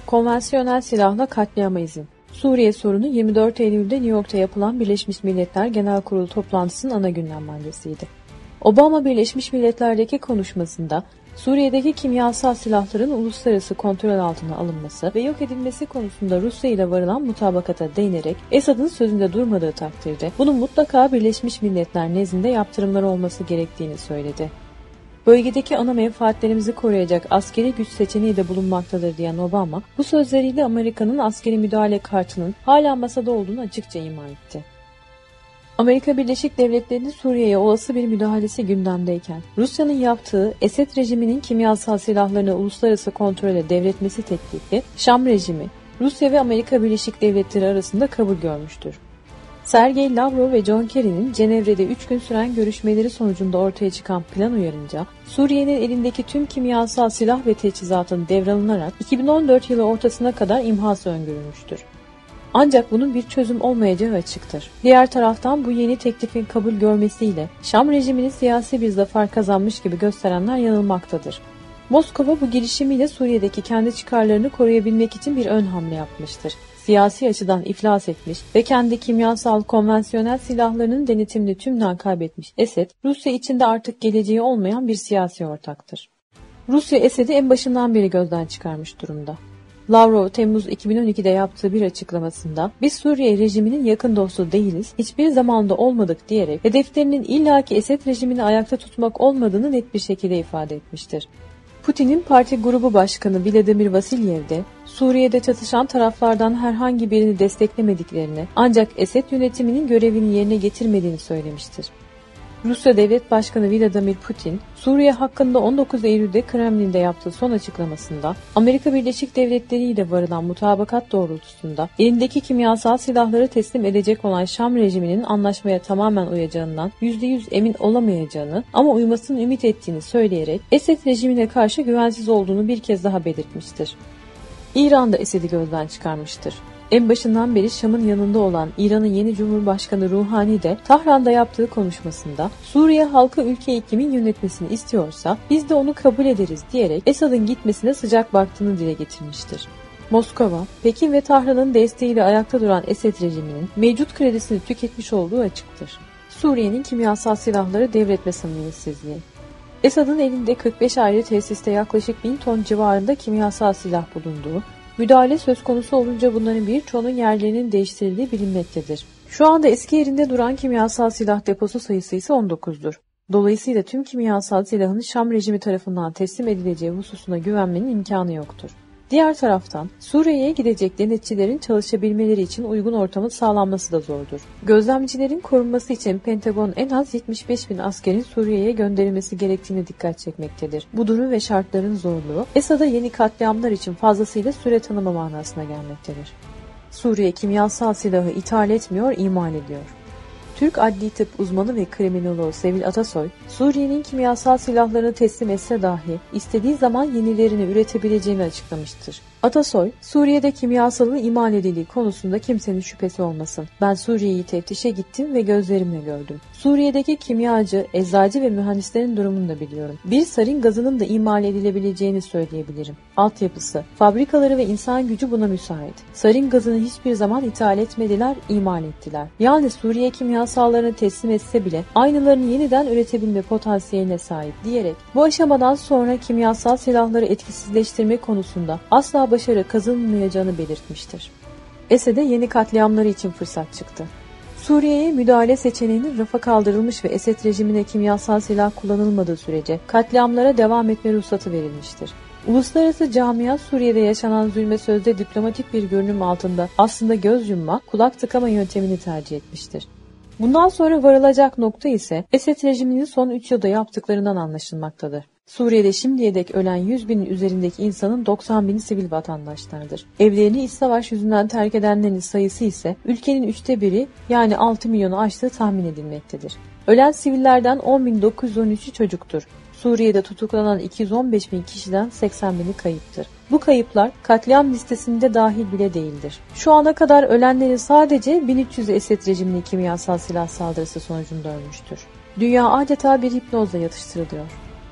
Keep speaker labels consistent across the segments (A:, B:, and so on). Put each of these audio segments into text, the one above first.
A: Konvansiyonel silahla katliama izin. Suriye sorunu 24 Eylül'de New York'ta yapılan Birleşmiş Milletler Genel Kurulu toplantısının ana gündem maddesiydi. Obama Birleşmiş Milletler'deki konuşmasında Suriye'deki kimyasal silahların uluslararası kontrol altına alınması ve yok edilmesi konusunda Rusya ile varılan mutabakata değinerek Esad'ın sözünde durmadığı takdirde bunun mutlaka Birleşmiş Milletler nezdinde yaptırımlar olması gerektiğini söyledi. Bölgedeki ana menfaatlerimizi koruyacak askeri güç seçeneği de bulunmaktadır diyen Obama, bu sözleriyle Amerika'nın askeri müdahale kartının hala masada olduğunu açıkça ima etti. Amerika Birleşik Devletleri'nin Suriye'ye olası bir müdahalesi gündemdeyken, Rusya'nın yaptığı Esed rejiminin kimyasal silahlarını uluslararası kontrole devretmesi teklifi, Şam rejimi, Rusya ve Amerika Birleşik Devletleri arasında kabul görmüştür. Sergey Lavrov ve John Kerry'nin Cenevre'de 3 gün süren görüşmeleri sonucunda ortaya çıkan plan uyarınca, Suriye'nin elindeki tüm kimyasal silah ve teçhizatın devralınarak 2014 yılı ortasına kadar imhası öngörülmüştür. Ancak bunun bir çözüm olmayacağı açıktır. Diğer taraftan bu yeni teklifin kabul görmesiyle Şam rejimini siyasi bir zafer kazanmış gibi gösterenler yanılmaktadır. Moskova bu girişimiyle Suriye'deki kendi çıkarlarını koruyabilmek için bir ön hamle yapmıştır. Siyasi açıdan iflas etmiş ve kendi kimyasal konvansiyonel silahlarının denetimini tümden kaybetmiş Esed, Rusya içinde artık geleceği olmayan bir siyasi ortaktır. Rusya Esed'i en başından beri gözden çıkarmış durumda. Lavrov, Temmuz 2012'de yaptığı bir açıklamasında, "Biz Suriye rejiminin yakın dostu değiliz, hiçbir zamanda olmadık" diyerek hedeflerinin illaki Esed rejimini ayakta tutmak olmadığını net bir şekilde ifade etmiştir. Putin'in parti grubu başkanı Vladimir Vasilyev de, Suriye'de çatışan taraflardan herhangi birini desteklemediklerini, ancak Esed yönetiminin görevini yerine getirmediğini söylemiştir. Rusya Devlet Başkanı Vladimir Putin, Suriye hakkında 19 Eylül'de Kremlin'de yaptığı son açıklamasında, Amerika Birleşik Devletleri ile varılan mutabakat doğrultusunda elindeki kimyasal silahları teslim edecek olan Şam rejiminin anlaşmaya tamamen uyacağından %100 emin olamayacağını ama uymasını ümit ettiğini söyleyerek Esed rejimine karşı güvensiz olduğunu bir kez daha belirtmiştir. İran da Esed'i gözden çıkarmıştır. En başından beri Şam'ın yanında olan İran'ın yeni Cumhurbaşkanı Ruhani de Tahran'da yaptığı konuşmasında Suriye halkı ülkeyi kimin yönetmesini istiyorsa biz de onu kabul ederiz diyerek Esad'ın gitmesine sıcak baktığını dile getirmiştir. Moskova, Pekin ve Tahran'ın desteğiyle ayakta duran Esed rejiminin mevcut kredisini tüketmiş olduğu açıktır. Suriye'nin kimyasal silahları devretme samimiyetsizliği. Esad'ın elinde 45 ayrı tesiste yaklaşık 1000 ton civarında kimyasal silah bulunduğu, müdahale söz konusu olunca bunların birçoğunun yerlerinin değiştirildiği bilinmektedir. Şu anda eski yerinde duran kimyasal silah deposu sayısı ise 19'dur. Dolayısıyla tüm kimyasal silahın Şam rejimi tarafından teslim edileceği hususuna güvenmenin imkanı yoktur. Diğer taraftan Suriye'ye gidecek denetçilerin çalışabilmeleri için uygun ortamın sağlanması da zordur. Gözlemcilerin korunması için Pentagon en az 75.000 askerin Suriye'ye gönderilmesi gerektiğine dikkat çekmektedir. Bu durum ve şartların zorluğu Esad'a yeni katliamlar için fazlasıyla süre tanıma manasına gelmektedir. Suriye kimyasal silahı ithal etmiyor, imal ediyor. Türk adli tıp uzmanı ve kriminoloğu Sevil Atasoy, Suriye'nin kimyasal silahlarını teslim etse dahi istediği zaman yenilerini üretebileceğini açıklamıştır. Atasoy, Suriye'de kimyasalın imal edildiği konusunda kimsenin şüphesi olmasın. Ben Suriye'yi teftişe gittim ve gözlerimle gördüm. Suriye'deki kimyacı, eczacı ve mühendislerin durumunu da biliyorum. Bir sarin gazının da imal edilebileceğini söyleyebilirim. Altyapısı, fabrikaları ve insan gücü buna müsait. Sarin gazını hiçbir zaman ithal etmediler, imal ettiler. Yani Suriye kimyasallarını teslim etse bile aynılarını yeniden üretebilme potansiyeline sahip diyerek bu aşamadan sonra kimyasal silahları etkisizleştirme konusunda asla başarı kazanılmayacağını belirtmiştir. Esed'e yeni katliamları için fırsat çıktı. Suriye'ye müdahale seçeneğinin rafa kaldırılmış ve Esed rejimine kimyasal silah kullanılmadığı sürece katliamlara devam etme ruhsatı verilmiştir. Uluslararası camia Suriye'de yaşanan zulme sözde diplomatik bir görünüm altında aslında göz yumma, kulak tıkama yöntemini tercih etmiştir. Bundan sonra varılacak nokta ise Esed rejiminin son 3 yılda yaptıklarından anlaşılmaktadır. Suriye'de şimdiye dek ölen 100.000'in üzerindeki insanın 90.000'i sivil vatandaşlardır. Evlerini iç savaş yüzünden terk edenlerin sayısı ise ülkenin 1/3 yani 6 milyonu aştığı tahmin edilmektedir. Ölen sivillerden 10.913'ü çocuktur. Suriye'de tutuklanan 215.000 kişiden 80.000'i kayıptır. Bu kayıplar katliam listesinde dahil bile değildir. Şu ana kadar ölenlerin sadece 1300'ü Esed rejiminin kimyasal silah saldırısı sonucunda ölmüştür. Dünya adeta bir hipnozla yatıştırılıyor.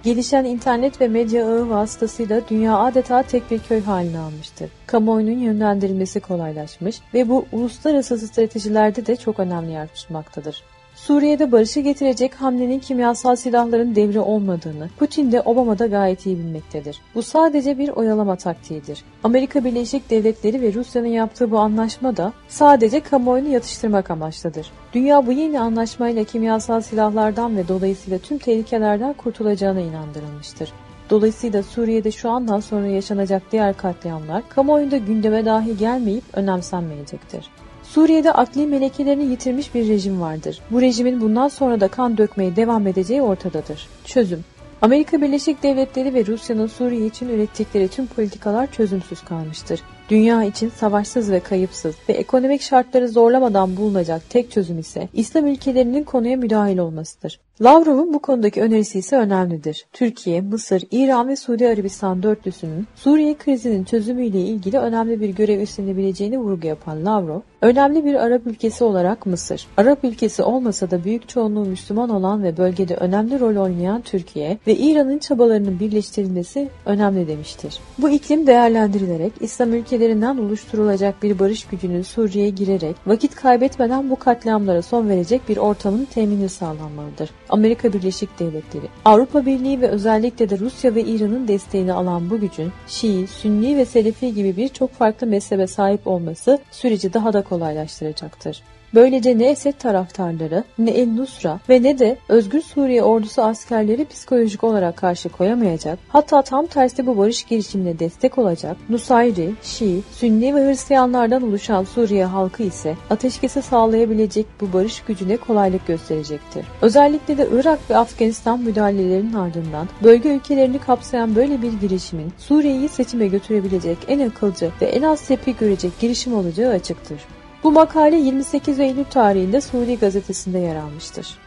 A: Gelişen internet ve medya ağı vasıtasıyla dünya adeta tek bir köy haline almıştır. Kamuoyunun yönlendirilmesi kolaylaşmış ve bu uluslararası stratejilerde de çok önemli yer tutmaktadır. Suriye'de barışı getirecek hamlenin kimyasal silahların devri olmadığını Putin de Obama da gayet iyi bilmektedir. Bu sadece bir oyalama taktiğidir. Amerika Birleşik Devletleri ve Rusya'nın yaptığı bu anlaşma da sadece kamuoyunu yatıştırmak amaçlıdır. Dünya bu yeni anlaşmayla kimyasal silahlardan ve dolayısıyla tüm tehlikelerden kurtulacağına inandırılmıştır. Dolayısıyla Suriye'de şu andan sonra yaşanacak diğer katliamlar kamuoyunda gündeme dahi gelmeyip önemsenmeyecektir. Suriye'de akli melekelerini yitirmiş bir rejim vardır. Bu rejimin bundan sonra da kan dökmeye devam edeceği ortadadır. Çözüm: Amerika Birleşik Devletleri ve Rusya'nın Suriye için ürettikleri tüm politikalar çözümsüz kalmıştır. Dünya için savaşsız ve kayıpsız ve ekonomik şartları zorlamadan bulunacak tek çözüm ise İslam ülkelerinin konuya müdahil olmasıdır. Lavrov'un bu konudaki önerisi ise önemlidir. Türkiye, Mısır, İran ve Suudi Arabistan dörtlüsünün Suriye krizinin çözümüyle ilgili önemli bir görev üstlenebileceğini vurgu yapan Lavrov, önemli bir Arap ülkesi olarak Mısır, Arap ülkesi olmasa da büyük çoğunluğu Müslüman olan ve bölgede önemli rol oynayan Türkiye ve İran'ın çabalarının birleştirilmesi önemli demiştir. Bu iklim değerlendirilerek İslam ülkelerinden oluşturulacak bir barış gücünün Suriye'ye girerek vakit kaybetmeden bu katliamlara son verecek bir ortamın temini sağlanmalıdır. Amerika Birleşik Devletleri, Avrupa Birliği ve özellikle de Rusya ve İran'ın desteğini alan bu gücün Şii, Sünni ve Selefi gibi birçok farklı mezhebe sahip olması süreci daha da kolaylaştıracaktır. Böylece ne Esed taraftarları, ne El-Nusra ve ne de Özgür Suriye ordusu askerleri psikolojik olarak karşı koyamayacak, hatta tam tersi bu barış girişimine destek olacak, Nusayri, Şii, Sünni ve Hristiyanlardan oluşan Suriye halkı ise ateşkesi sağlayabilecek bu barış gücüne kolaylık gösterecektir. Özellikle de Irak ve Afganistan müdahalelerinin ardından bölge ülkelerini kapsayan böyle bir girişimin Suriye'yi seçime götürebilecek en akılcı ve en az tepki görecek girişim olacağı açıktır. Bu makale 28 Eylül tarihinde Suri gazetesinde yer almıştır.